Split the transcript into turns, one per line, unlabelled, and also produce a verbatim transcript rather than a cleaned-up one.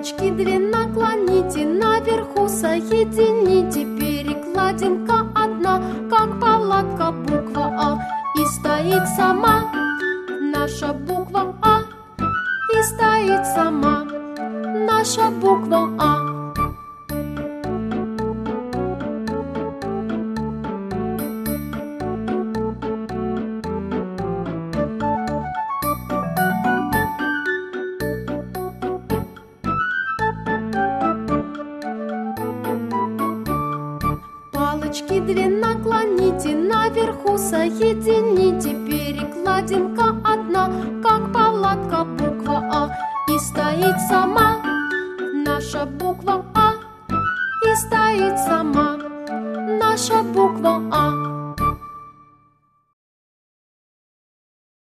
Палочки две наклоните, наверху соедините. Перекладинка одна, как палатка, буква А. И стоит сама наша буква А. И стоит сама наша буква А. Палочки две наклоните, наверху соедините. Перекладинка одна, как палатка, буква А. И стоит сама наша буква А. И стоит сама наша буква А.